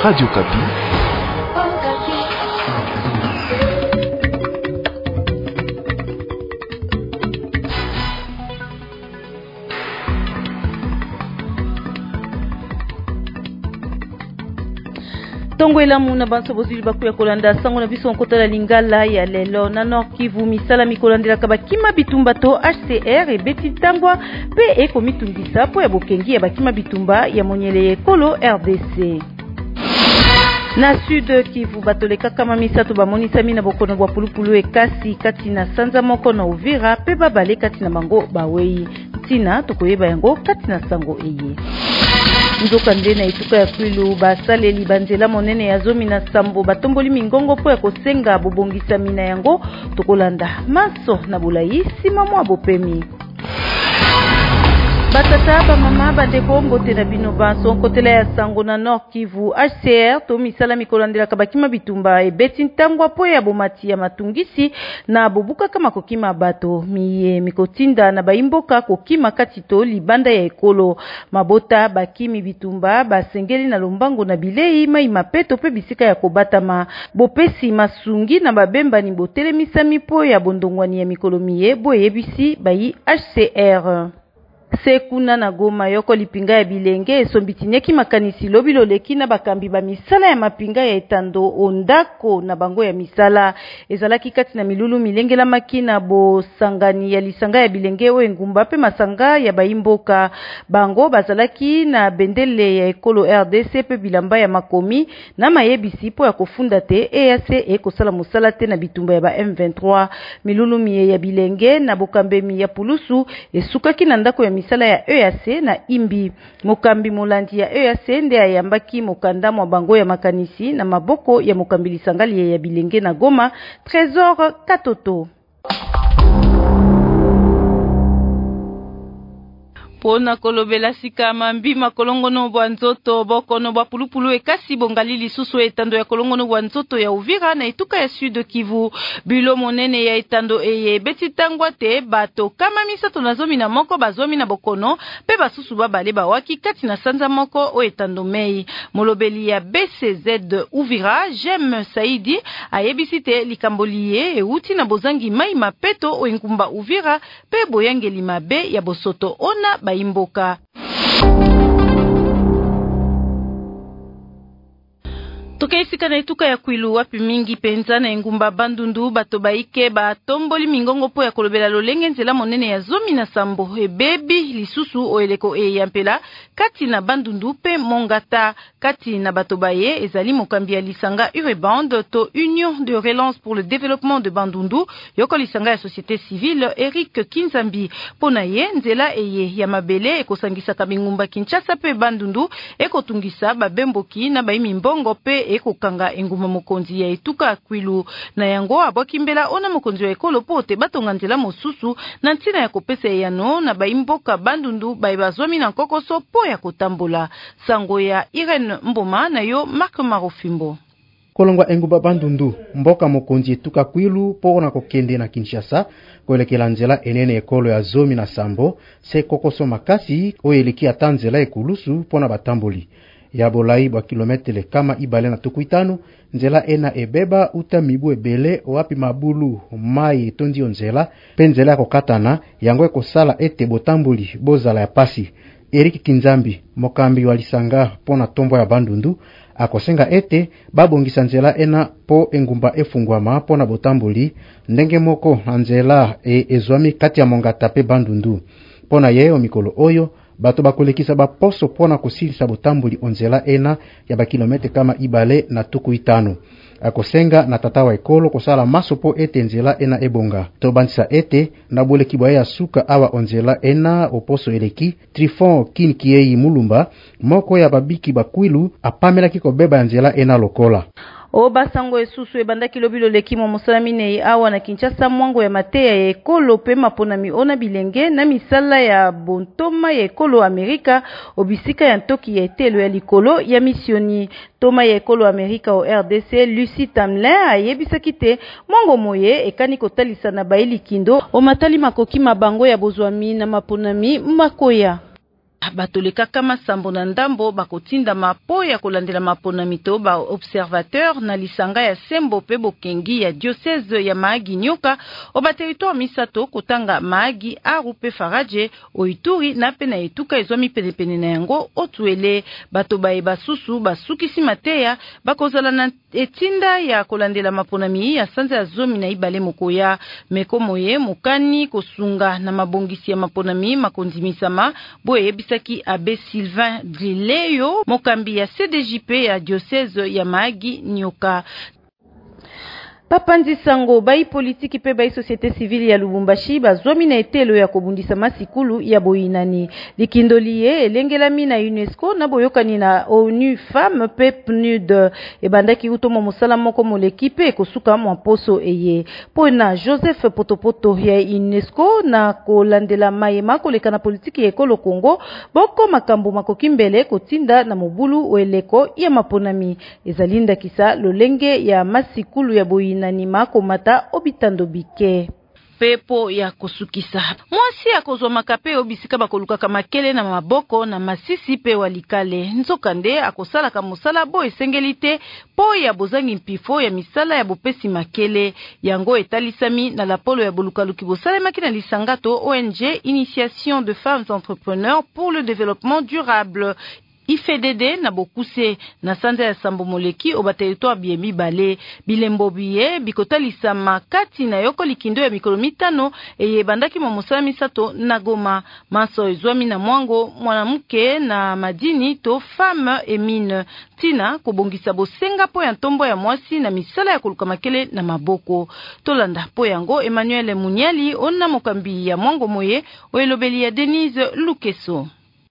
Radio Kapi. Tongwela muna banso bozili bakuya kolanda sango na biso nkotala lingala ya lelo na Nord Kivu misala mikolandela kabakima bitumba to HCR ebeti tangwa pe ekomitundisa po ya bokengi ya bakima bitumba ya monyele ekolo RDC. Na Sud Kivu batoleka kama misato bamonisami na bokono bwa pulupulu ekasi kati na sanza moko na Uvira pe babale kati na mango bawei tina tokoyeba yango kati na sango eye. Nzoka ndena ituka ya kwilu basaleli banzela monene ya zomi na sambo batomboli mingongo po ya kosenga bobongisa mina yango tokolanda maso na bulai sima mwa bopemi. Batata ba mama bandeko mbote na bino banso kotela ya sango na Nord Kivu HCR to misala mikolandela kabakima bitumba ebeti ntangwa po ya bomati ya matungisi na bobuka kama kokima bato miye mikotinda na baimboka kokima kati to libanda ya ekolo mabota bakimi bitumba basengeli na lombango na bilei mai mapeto pe bisika ya kobatama bopesi masungi na babemba ni botele misami po ya bondongwani ya mikolo miye boyebisi bayi HCR. Sekuna na Goma yoko lipinga ya bilenge esombitineki makanisi lobilo leki na bakambi ba misala ya mapinga ya etando ondako na bango ya misala ezalaki kati na milulu milengela makina bo sangani ya lisanga ya bilenge o engumba pe masanga ya baimboka bango bazalaki na bendele ya ekolo RDC pe bilamba ya makomi na mayebisi po ya kofunda te EAC ekosala musala te na bitumba ya ba M23 milulu miye ya bilenge na bokambemi ya pulusu esukaki na ndako ya misala ya EAC na imbi mokambi molandi ya EAC nde ayambaki mokanda mwa bango ya makanisi na maboko ya mokambili sangali ya bilenge na Goma Trésor Katoto. Pona kolobela sika mambima kolongono bwa nzoto bokono bwa pulupulu ekasi bongali lisusu etando ya kolongono bwa nzoto ya Uvira na etuka ya Sud Kivu bilo monene ya etando eye beti tangwa te bato kama misato na zomi na moko bazomi na bokono pe basusu babale bawaki kati na sanza moko o etando mei molobeli ya BCZ Uvira Jem Saidi ayebisite likamboliye euti na bozangi mai mapeto o engumba Uvira pe boyangeli mabe ya bosoto ona baimboka. Tokeisika na etuka ya kwilu wapi mingi penza na engumba Bandundu bato baike batomboli mingongo po ya kolobela lolenge nzela monene ya zomi na sambo ebebi lisusu oeleko yampela kati na Bandundu pe Mongata kati na bato baye ezali mokambi ya lisanga Ureband to Union de Relance pour le Développement de Bandundu yoko lisanga ya société civile Eric Kinzambi pona ye nzela eye ya mabele ekosangisa kabingumba Kinshasa pe Bandundu ekotungisa babemboki na baimi mbongo pe ekokanga enguma mokonzi ya etuka kwilu na yango abokimbela ona mokonzi wa ekolo pote batonga nzela mosusu na ntina ya kopesa yano na baimboka Bandundu baibazwami na kokoso po ya kotambola sango ya Irene Mboma na yo Mark Marofimbo. Kolongwa engumba Bandundu mboka mokonzi etuka kwilu po na kokende na Kinshasa kolekela nzela enene ekolo ya zomi na sambo se kokoso makasi oyeleki atanzela ekulusu pona batamboli ya bolai bwa kilometre kama ibale na tukuitano nzela ena ebeba uta mibu ebele wapi mabulu mai tondi nzela penzela ya kokatana yango ekosala ete botamboli bozala ya pasi. Eric Kinzambi mokambi wa lisanga pona tombo ya Bandundu akosenga ete babongisa nzela ena po engumba efungwama pona botamboli ndenge moko na nzela ezwami kati ya Mongata pe Bandundu pona yeo mikolo oyo bato bakolekisa baposo pona kusilisa botamboli onzela ena ya bakilometre kama ibale na tukuitano akosenga na tata wa ekolo kosala maso po ete nzela ena ebonga to bandisa ete na boleki bwa ya suka awa onzela ena oposo eleki Trifon Kinkiei Mulumba moko ya babiki bakwilu apamelaki kobeba nzela ena lokola O basango esusu ebandaki lobilo leki mo mosalamine awa na Kinshasa mwango ya mateya ya ekolo pe mapona miona bilenge na misala ya bontoma ya ekolo Amerika obisika ya ntoki ya etelo ya likolo ya misioni toma ya ekolo Amerika o RDC Lucie Tamlin ayebisaki te mwango moye ekani kotalisa na baili kindo o matali makoki mabango ya bozwami na maponami makoya. batoleka kama sambo na ndambo bakotinda mapo ya kolandela mapona mito ba observateur na lisanga ya Sembo pe bokengi ya diocese ya Mahagi Nyoka oba territoire misato kotanga Mahagi Aru pe Faraje Oituri na pe na etuka ezwami penepene na yango otuele bato bae basusu basukisi mateya bakozala na etinda ya kolandela maponami ya sanza ya zomi na ibale mokoya meko moye mukani kosunga na mabongisi ya maponami makondimisama boye bisaki abe Sylvain Drileyo mokambi ya CDJP ya diocese ya Mahagi Nyoka. Papanzi sango bai politiki pe bai société civile ya Lubumbashi bazwami na etelo ya kobundisa masikulu ya boyinani likindolie elengelami na UNESCO na boyokani na ONU Femmes pe PNUD ebandaki utomo mosala moko moleki pe kosuka mwaposo eye pona Joseph Potopoto ya UNESCO na kolandela mayema koleka na politiki ya ekolo Kongo boko makambo makoki mbele kotinda na mobulu weleko ya maponami ezalinda kisa lolenge ya masikulu ya boyinani na nima komata obitando bike pepo ya kosukisa mwasi akozwa makape obisika bakoluka makele na maboko na masisi pe walikale nzokande akosala ka mosala bo esengelite po ya bozangi mpifo ya misala ya bopesi makele yango etalisami na lapolo ya bolukaluki bosalemaki na lisangato ONG Initiation de Femmes Entrepreneurs pour le Développement Durable IFDD na bokuse na sanza ya Sambo moleki oba territoire biemi bale bilembo biye bikotalisama makati na yoko likindo ya mikolo mitano eyebandaki mosala misato na Goma maso ezwami na mwango mwanamke na madini to femme emine tina kobongisa bosenga po ya ntombo ya mwasi na misala ya koluka makele na maboko tolanda po yango Emmanuel Munyali onna mokambi ya mwango moye oelobeli ya Denise Lukeso.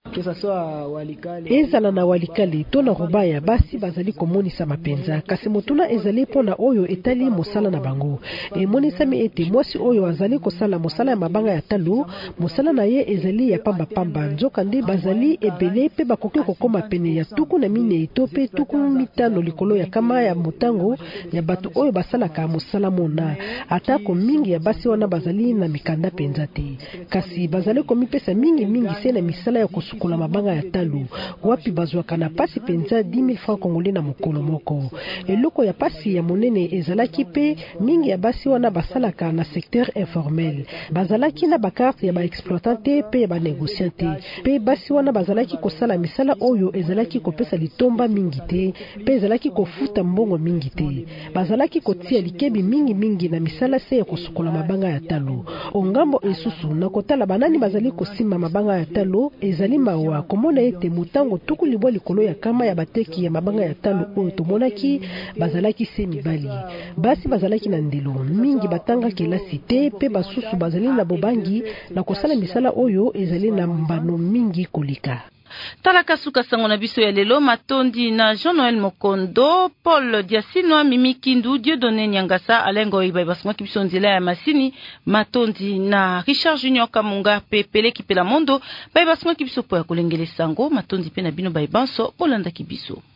Ezala na walikali to na robaya basi bazali komonisa mapenza kasi motuna ezali pona oyo etali mosala na bango emonisami ete mwasi oyo azali kosala mosala ya mabanga ya talu mosala na ye ezali ya pamba nzokande bazali ebele pe bakoki kokoma pene ya tuku na mine etope tuku mitano likolo ya kama ya motango ya bato oyo basalaka mosala mona atako mingi ya basi wana bazali na mikanda penza te kasi bazali komipesa mingi se na misala ya kula mabanga ya talu wapi bazwaka na pasi penza 10,000 francs congolais na mokolo moko eloko ya pasi ya monene ezalaki pe mingi ya basi wana basalaka na secteur informel bazalaki na bakarte ya baexploitante pe ya banegociante pe basi wana bazalaki kosala misala oyo ezalaki kopesa litomba mingi te pe ezalaki kofuta mbongo mingi te bazalaki kotia likebi mingi na misala se ya kosukola mabanga ya talu ongambo esusu na kotala banani bazali kosima mabanga ya talu ezali mawa komona ete mutango tuku libwa likolo ya kama ya bateki ya mabanga ya talu oyo tomonaki bazalaki se mibali basi bazalaki na ndelo mingi batanga kelasi te pe basusu bazali na bobangi na kosala misala oyo ezali na mbano mingi kolika. Talaka suka sango na biso ya lelo matondi na Jean-Noël Mokondo, Paul Diasino, Mimi Kindu, Dieudonné Nyangasa, Alengo Ibai basma kibiso nzela ya masini, matondi na Richard Junior Kamunga pe Pele Kipela Mondo, bai basma kibiso po ya kolengele sango, matondi pe na bino bai banso, Olanda kibiso.